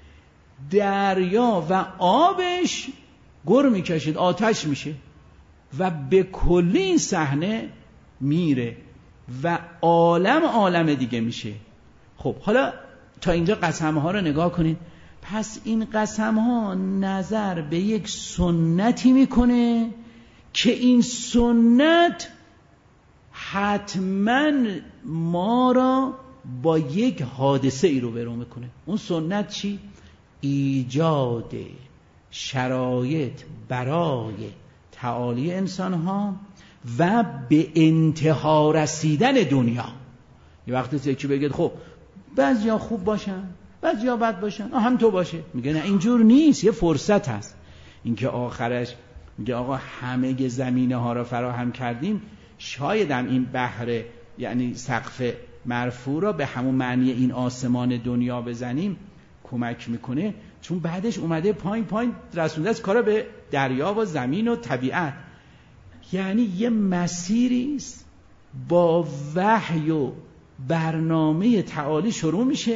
Speaker 1: دریا و آبش گر میکشید، آتش میشه و به کلی این صحنه میره و عالم عالم دیگه میشه. خب حالا تا اینجا قسم ها رو نگاه کنید. پس این قسم ها نظر به یک سنتی میکنه که این سنت حتما ما را با یک حادثه ای رو برو میکنه. اون سنت چی؟ ایجاد شرایط برای تعالی انسان ها و به انتها رسیدن دنیا. یه وقتی که بگید خب بعضیا خوب باشن بعضیا بد باشن، هم تو باشه، میگه نه اینجور نیست، یه فرصت هست. اینکه آخرش میگه آقا همه زمینه ها رو فراهم کردیم، شاید هم این بحر یعنی سقف مرفوع را به همون معنی این آسمان دنیا بزنیم کمک میکنه، چون بعدش اومده پایین پایین رسونده است کارا به دریا و زمین و طبیعت. یعنی یه مسیری است با وحی و برنامه تعالی شروع میشه،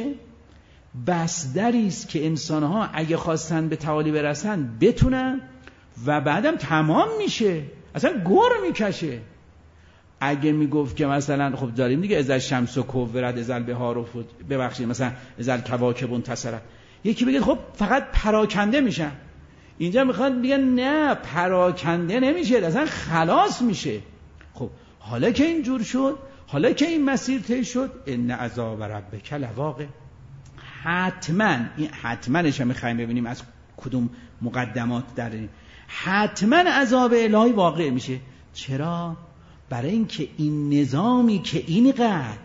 Speaker 1: بستری است که انسان‌ها اگه خواستن به تعالی برسن بتونن و بعدم تمام میشه، اصلا گر میکشه. اگه میگفت که مثلا خب داریم دیگه اذا الشمس کورت اذا البحار ببخشید مثلا اذا الکواکب انتثرت، یکی بگه خب فقط پراکنده میشن، اینجا میخواد بگن نه پراکنده نمیشه، اصلا خلاص میشه. خب حالا که اینجور شد، حالا که این مسیر طی شد، ان عذاب ربک لواقع، حتما این حتماش هم میخوایم ببینیم از کدوم مقدمات در این، حتما عذاب الهی واقع میشه. چرا؟ برای اینکه این نظامی که اینقدر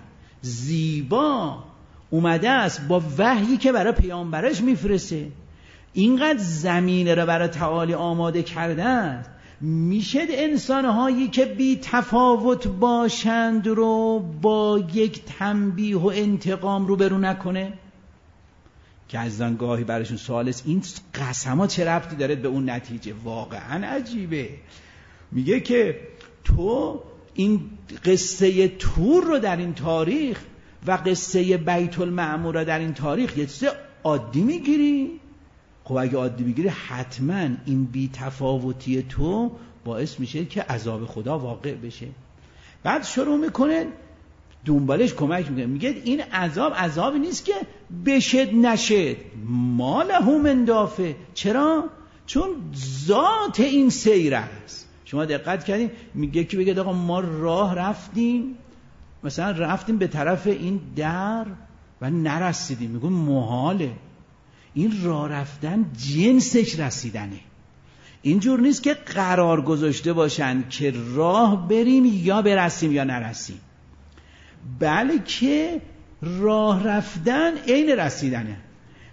Speaker 1: زیبا اومده است با وحیی که برای پیامبرش میفرسته، اینقدر زمینه رو برای تعالی آماده کردن، میشه انسانهایی که بی تفاوت باشند رو با یک تنبیه و انتقام رو برو نکنه؟ که از آن گاهی براشون سوال است این قسما چه ربطی داره به اون نتیجه؟ واقعا عجیبه. میگه که تو این قصه تور رو در این تاریخ و قصه بیت المعمور رو در این تاریخ یه چیز عادی میگیری؟ خب اگه عادی بگیری حتما این بی تفاوتی تو باعث میشه که عذاب خدا واقع بشه. بعد شروع میکنه دنبالش کمک میکنه، میگه این عذاب عذابی نیست که بشد نشد، ما له من دافع. چرا؟ چون ذات این سیر است. شما دقت کردین میگه که بگه آقا ما راه رفتیم، مثلا رفتیم به طرف این در و نرسیدیم، میگون محاله. این راه رفتن جنسش رسیدنه. اینجور نیست که قرار گذاشته باشن که راه بریم یا برسیم یا نرسیم، بلکه راه رفتن عین رسیدنه.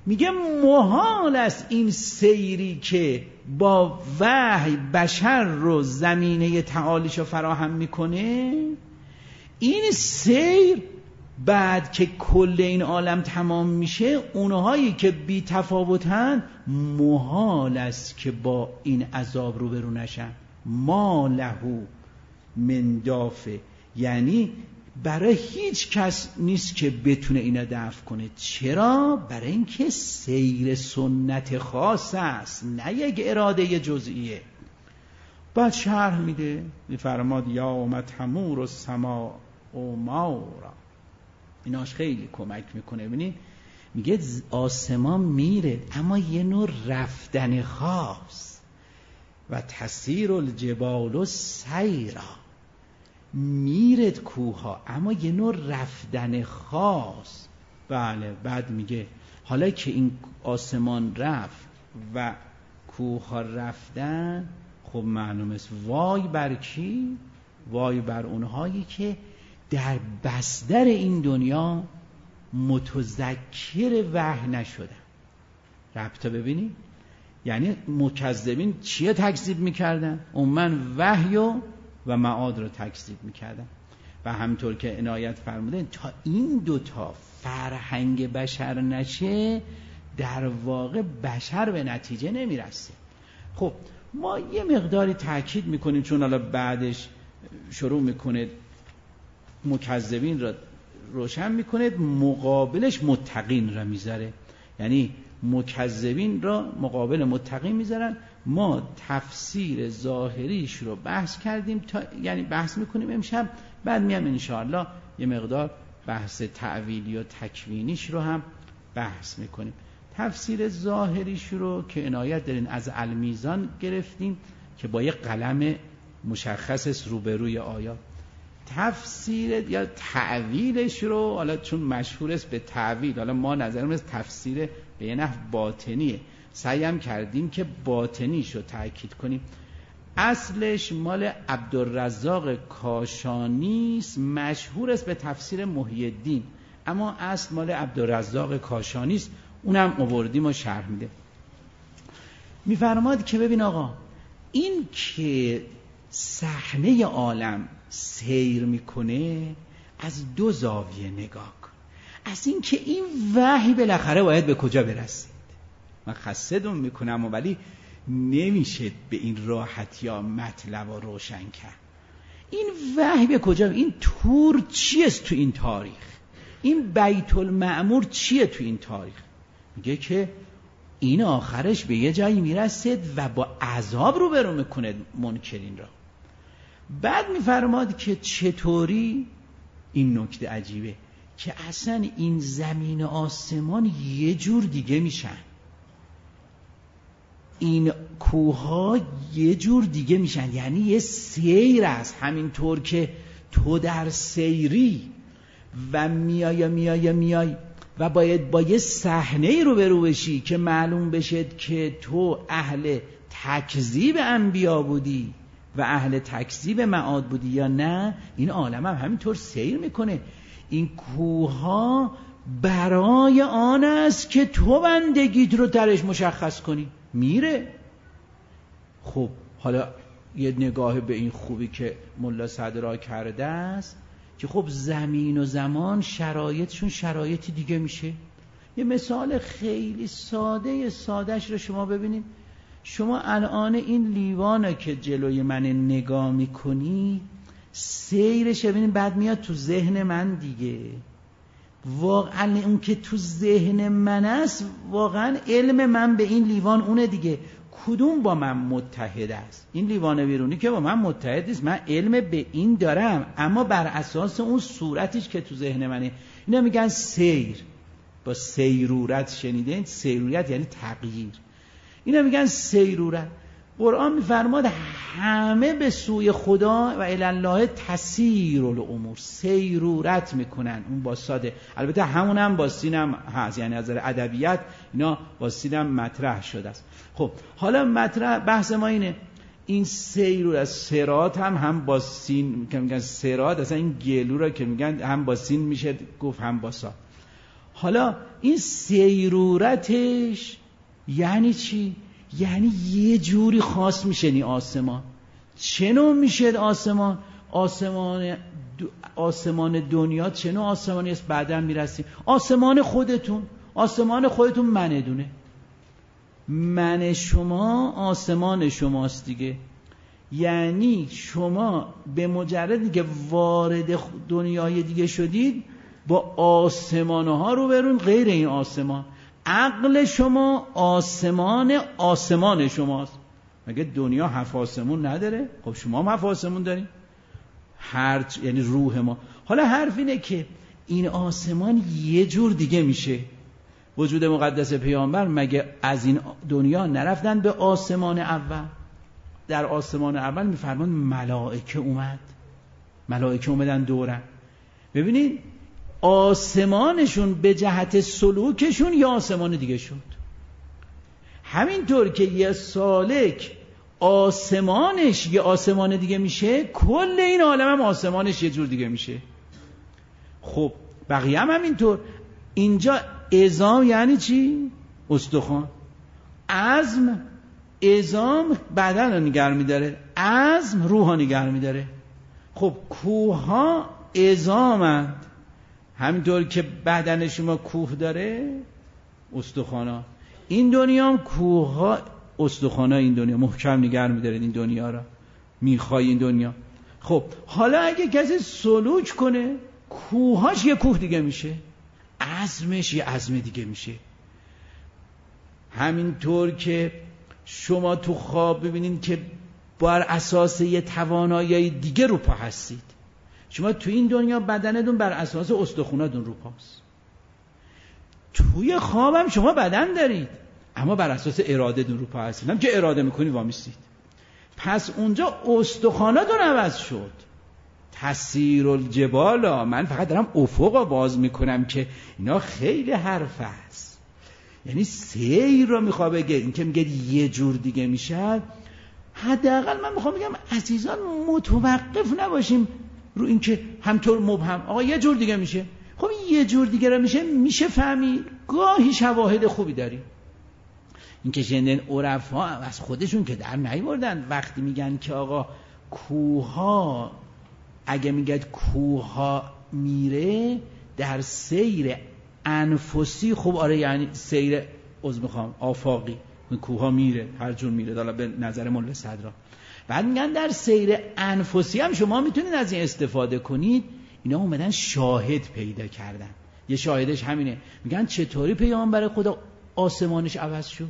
Speaker 1: میگه محال است این سیری که با وحی بشر رو زمینه تعالیشو فراهم میکنه، این سیر بعد که کل این عالم تمام میشه، اونهایی که بی تفاوتن محال است که با این عذاب روبرو نشن. ما له من دافع، یعنی برای هیچ کس نیست که بتونه اینا دفع کنه. چرا؟ برای اینکه سیر سنت خاص است، نه یک اراده جزئیه. بعد شرح میده، میفرماد یوم تمور السماء مورا. ایناش خیلی کمک میکنه. ببینید میگه آسمان میره اما یه نوع رفتن خاص، و تسیر الجبال سیرا، میرد کوها اما یه نوع رفتن خاص. بله. بعد میگه حالا که این آسمان رفت و کوها رفتن، خب معلوم است وای بر کی؟ وای بر اونهایی که در بستر این دنیا متذکر وحی نشدن. ربطا ببینید، یعنی مکذبین چیه تکذیب میکردن؟ عموماً وحی و و معاد رو تکذیب میکردن. و همطور که عنایت فرمودن تا این دوتا فرهنگ بشر نشه، در واقع بشر به نتیجه نمیرسه. خب ما یه مقداری تاکید میکنیم، چون حالا بعدش شروع میکنه مکذبین را روشن میکنه، مقابلش متقین را میذاره. یعنی مکذبین را مقابل متقین میذارن. ما تفسیر ظاهریش رو بحث کردیم، تا یعنی بحث میکنیم امشب. بعد میام انشاءالله یه مقدار بحث تعویلی و تکوینیش رو هم بحث میکنیم. تفسیر ظاهریش رو که عنایت دارین از المیزان گرفتیم که با یه قلم مشخص روبروی آیات. تفسیر یا تعویلش رو حالا چون مشهور است به تعویل، حالا ما نظرم از تفسیر به یه نحو باطنیه، سعی هم کردیم که باطنیش رو تأکید کنیم. اصلش مال عبدالرزاق کاشانی است، مشهور است به تفسیر محی الدین، اما اصل مال عبدالرزاق کاشانی است. اونم آوردیم و شرح میده. میفرماد که ببین آقا، این که صحنه عالم سیر میکنه از دو زاویه نگاه کن. از این که این وحی بالاخره باید به کجا برسید. من خستدون میکنم ولی نمیشه به این راحتی ها مطلب رو روشن کرد. این وحی به کجا؟ این تور چیست تو این تاریخ؟ این بیت المعمور چیه تو این تاریخ؟ میگه که این آخرش به یه جایی میرسید و با عذاب رو برو میکنه منکرین را. بعد میفرماد که چطوری؟ این نکته عجیبه که اصلا این زمین آسمان یه جور دیگه میشن، این کوها یه جور دیگه میشن. یعنی یه سیر است، همینطور که تو در سیری و میای میای میای و باید با یه صحنه رو برو بشی که معلوم بشه که تو اهل تکذیب انبیا بودی و اهل تکذیب معاد بودی یا نه. این عالم هم همینطور سیر میکنه. این کوها برای آن است که تو بندگیت رو درش مشخص کنی. میره. خب حالا یه نگاه به این خوبی که ملا صدرا کرده است که خب زمین و زمان شرایطشون شرایطی دیگه میشه. یه مثال خیلی ساده سادهش رو شما ببینید. شما الان این لیوانه که جلوی من نگاه میکنی سیرش ببینید، بعد میاد تو ذهن من دیگه. واقعا اون که تو ذهن من است، واقعا علم من به این لیوان اونه دیگه. کدوم با من متحد است؟ این لیوان بیرونی که با من متحد نیست. من علم به این دارم، اما بر اساس اون صورتش که تو ذهن منه. اینا میگن سیر. با سیرورت شنیدین؟ سیرورت یعنی تغییر. اینا میگن سیرورت. قرآن میفرماد همه به سوی خدا و الی الله تسیر الامور، سیرورت میکنن. اون با ساده، البته همون هم با سین هم هست، یعنی از نظر ادبیات اینا با سین هم مطرح شده است. خب حالا مطرح بحث ما اینه، این سیرورت، صراط هم هم با سین که میگن صراط، اصلا این گلو را که میگن هم با سین میشه گفت هم با صاد. حالا این سیرورتش یعنی چی؟ یعنی یه جوری خاص میشه این آسمان. چه نوع میشه آسمان؟ آسمان آسمان دنیا چه نوع آسمانی است؟ بعداً میرسیم. آسمان خودتون، آسمان خودتون من دونه، من شما آسمان شماست دیگه. یعنی شما به مجرد که وارد دنیای دیگه شدید با آسمان ها رو برون، غیر این آسمان. عقل شما آسمان آسمان شماست. مگه دنیا هفت آسمون نداره؟ خب شما هم هفت آسمون دارین، هر چ... یعنی روح ما. حالا حرف اینه که این آسمان یه جور دیگه میشه. وجود مقدس پیامبر مگه از این دنیا نرفتن به آسمان اول؟ در آسمان اول میفرمان ملائکه اومد، ملائکه اومدن دورن. ببینید آسمانشون به جهت سلوکشون یه آسمان دیگه شد. همینطور که یه سالک آسمانش یه آسمان دیگه میشه، کل این عالم هم آسمانش یه جور دیگه میشه. خب بقیه هم همینطور. اینجا عظام یعنی چی؟ استخوان. عظم، عظام بدن رو نگه می‌داره، عظم روح رو نگه می‌داره. خب کوه ها عظامند، همینطور که بدن شما کوه داره، استخوانا. این دنیا هم کوه ها استخوانا، این دنیا محکم نگه می‌داره این دنیا را. میخوای این دنیا. خب حالا اگه کسی سلوک کنه، کوهاش یه کوه دیگه میشه، عزمش یه عزم دیگه میشه. همینطور که شما تو خواب ببینید که بر اساس یه توانایی دیگه رو پا هستید. شما تو این دنیا بدنتون بر اساس استخوناتون رو پاست، توی خوابم شما بدن دارید اما بر اساس ارادهتون رو پا هستید. هم که اراده میکنی وامیستید. پس اونجا استخواناتون عوض شد. تسیر الجبال. من فقط دارم افق باز میکنم که اینا خیلی حرف است. یعنی سیر رو میخواه بگه. این که میگه یه جور دیگه میشد، حداقل من میخوام بگم عزیزان متوقف نباشیم رو این که همطور مبهم آقا یه جور دیگه میشه. خب یه جور دیگه رو میشه میشه فهمید. گاهی شواهد خوبی داریم. این که شنیدن عرفا از خودشون که در نیاوردن وقتی میگن که آقا کوها، اگه میگه کوها میره در سیر انفسی، خب آره یعنی سیر عذر میخوام آفاقی، کوها میره هر جور میره، حالا به نظر ملا صدرا. بعد میگن در سیر انفسی هم شما میتونید از این استفاده کنید. اینا اومدن شاهد پیدا کردن. یه شاهدش همینه. میگن چطوری پیامبر خدا آسمانش عوض شد؟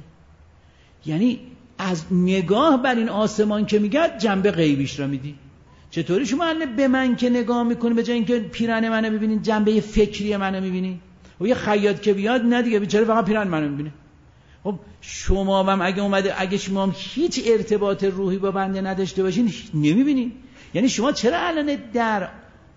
Speaker 1: یعنی از نگاه بر این آسمان که میگه جنبه غیبیش را میدی. چطوری شما الان به من که نگاه میکنی به جای اینکه پیرن منو ببینید جنبه فکری منو میبینی؟ و یه خیاط که بیاد نه دیگه بیچاره فقط پیرن منو میبینه. خب شما هم اگه اومده اگه شما هم هیچ ارتباط روحی با بنده نداشته باشین نمیبینین. یعنی شما چرا الان در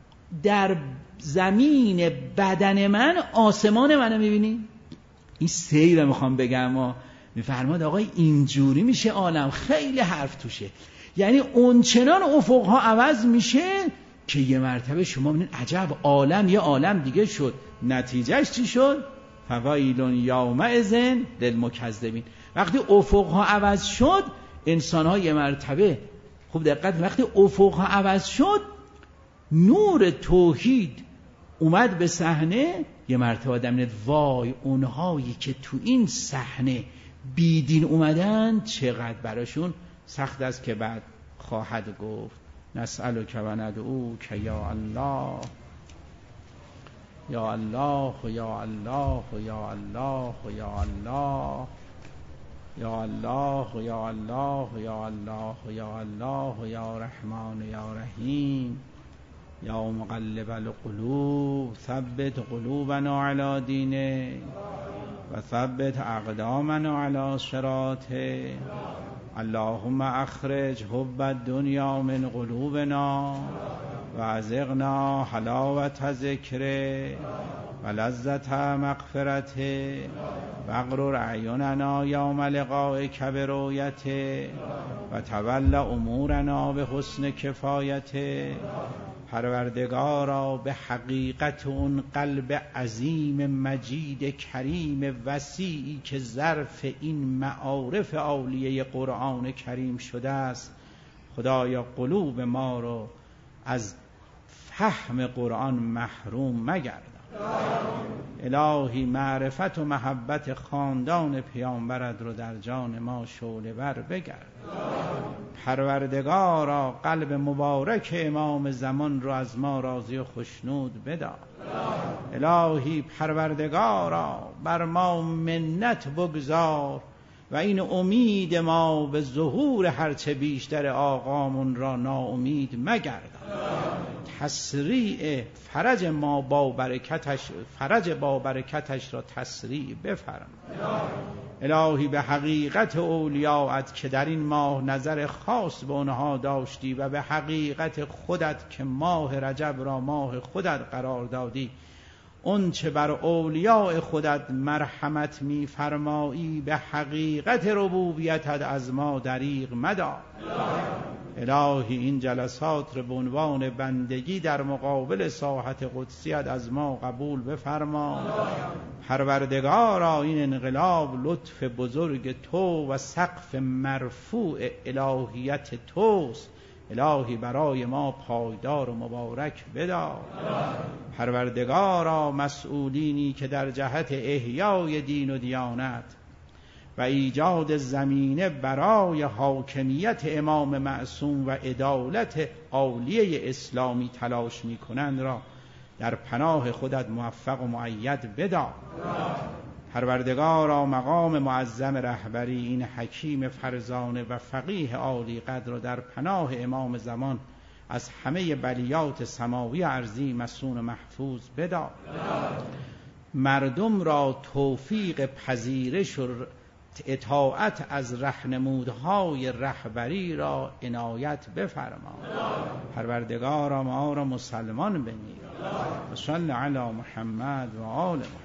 Speaker 1: در زمین بدن من آسمان منو میبینی؟ این سیر میخوام بگم. ما میفرماد آقای اینجوری میشه عالم. خیلی حرف توشه. یعنی اونچنان افقها عوض میشه که یه مرتبه شما ببینید عجب عالم یه عالم دیگه شد. نتیجهش چی شد؟ فویل یومئذ للمکذبین. وقتی افقها عوض شد انسان‌ها یه مرتبه، خوب دقت، وقتی افقها عوض شد نور توحید اومد به صحنه. یه مرتبه آدم میاد وای اونهایی که تو این صحنه بیدین اومدن چقدر براشون سخت است که بعد خواهد گفت نسألک و ندعوک یا الله یا الله یا الله یا الله یا الله یا الله یا الله یا الله یا الله یا رحمان یا رحیم یا مقلب القلوب ثبت قلوبنا علی دینه و ثبت اقدامنا علی صراطه. اللهم اخرج حب الدنیا من قلوبنا و ازغنا حلاوت ذکره و لذت مغفرته و اغرر اعیننا یوم لقائک برؤیته و تول امورنا به حسن کفایته پروردگارا به حقیقت اون قلب عظیم مجید کریم وسیعی که ظرف این معارف عالیه قرآن کریم شده است، خدایا قلوب ما رو از فهم قرآن محروم مگردان. الهی معرفت و محبت خاندان پیامبرت رو در جان ما شعله ور بگرد. پروردگارا قلب مبارک امام زمان رو از ما راضی و خشنود بدار. الهی پروردگارا بر ما منت بگذار و این امید ما به ظهور هرچه بیشتر آقامون را ناامید مگردان. تسریع فرج ما با برکتش فرج با برکتش را تسریع بفرما. الهی به حقیقت اولیاءت که در این ماه نظر خاص به اونها داشتی و به حقیقت خودت که ماه رجب را ماه خودت قرار دادی، اون چه بر اولیاء خودت مرحمت می فرمایی، به حقیقت ربوبیتت از ما دریغ مدار. الهی این جلسات رو به عنوان بندگی در مقابل ساحت قدسیت از ما قبول بفرما. پروردگارا این انقلاب لطف بزرگ تو و سقف مرفوع الهیت توست. الهی برای ما پایدار و مبارک بدار. پروردگارا مسئولینی که در جهت احیای دین و دیانت و ایجاد زمینه برای حاکمیت امام معصوم و عدالت عالیه اسلامی تلاش می کنند را در پناه خودت موفق و مؤید بدار. پروردگارا مقام معظم رهبری این حکیم فرزانه و فقیه عالی قدر را در پناه امام زمان از همه بلیات سماوی ارضی مسون و محفوظ بدار. مردم را توفیق پذیرش و اطاعت از راهنمودهای رهبری را عنایت بفرما. پروردگارا ما را مسلمان بمیر. و صلی علی محمد و آل محمد.